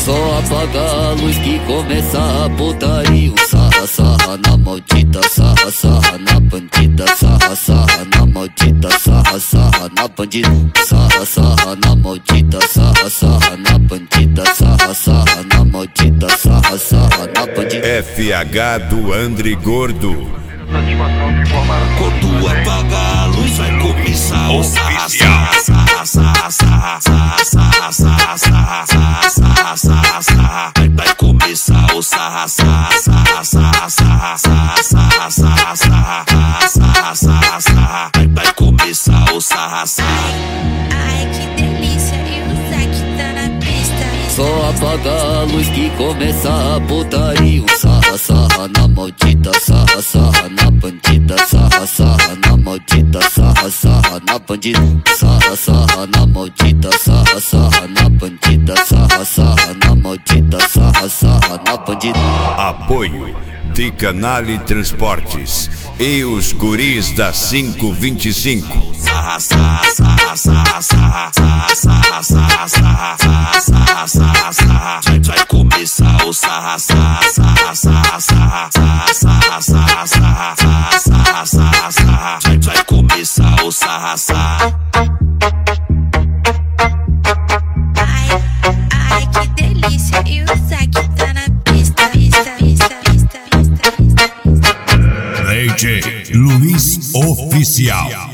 Só apaga a luz que começa a putaria. Sarra, sarra na maldita, sarra, sarra na bandida. Sarra, sarra na maldita, sarra, sarra na bandida. Sarra, sarra na maldita, sarra, sarra na bandida. Sarra, sarra na maldita, sarra, sarra na bandida. FH do André Gordo. Quando apaga a luz vai começar o sarra, sarra, sarra, sarra, sarra, sarra, sarra, sarra, sarra, sarra. Vai começar o sarra, sarra, sarra, sarra, sarra, sarra, sarra, sarra, sarra, sarra. Vai começar o sarra, sarra. Ai, que delícia, e o Zack tá na pista. Só apaga a luz que começa a putaria. Sarra, sarra na maldita, sarra, sarra na bandida. Sarra, sarra na maldita, sarra, sarra na bandida. Sarra, sarra na maldita, sarra, sarra na bandida. Sarra, sarra na maldita, sarra, sarra na bandida. Apoio de Canale Transportes e os guris da 525. Sarra, sarra, sarra, sarra, sarra, sarra, sarra, sarra, sarra, sarra. Vai começar o sarra, sarra, sarra, sarra, sarra, sarra, sarra, sarra, sarra, sarra. Vai começar o sarra, sarra. Ai, que delícia, e o Zack tá na pista. DJ Luiz Oficial.